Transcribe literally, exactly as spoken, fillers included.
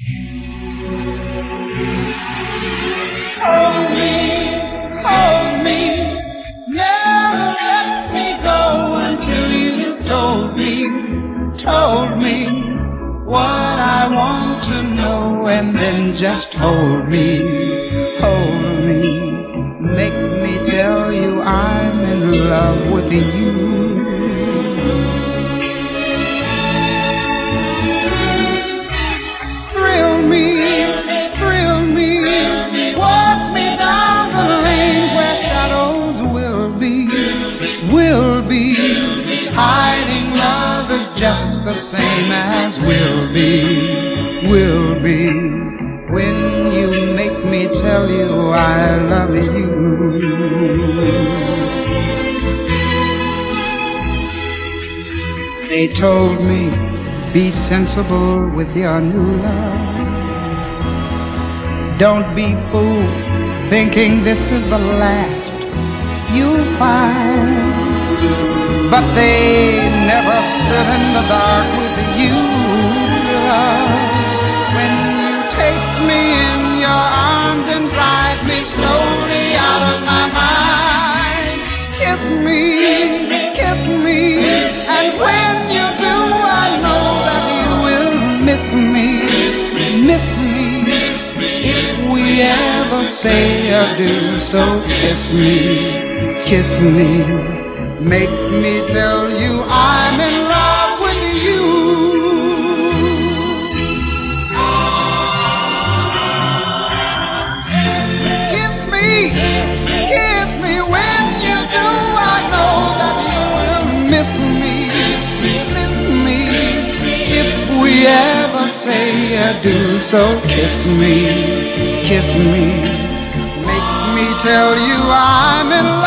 Hold me, hold me, never let me go until you've told me, told me what I want to know, and then just hold me, hold me, make me tell you I'm in love with you. Thrill me, thrill me, walk me down the lane where shadows will be, will be, hiding love is just the same as will be, will be, when you make me tell you I love you. They told me, be sensible with your new love. Don't be fooled thinking this is the last you'll find. But they never stood in the dark with you, love. When you take me in your arms and drive me slowly out of my mind, kiss me, kiss me, and when you do, I know that you will miss me, miss me. If we ever say adieu, so kiss me, kiss me, make me tell you I'm in love with you. Kiss me, kiss me, when you do, I know that you will miss me, miss me. If we ever say adieu, so kiss me, kiss me, make me tell you I'm in love.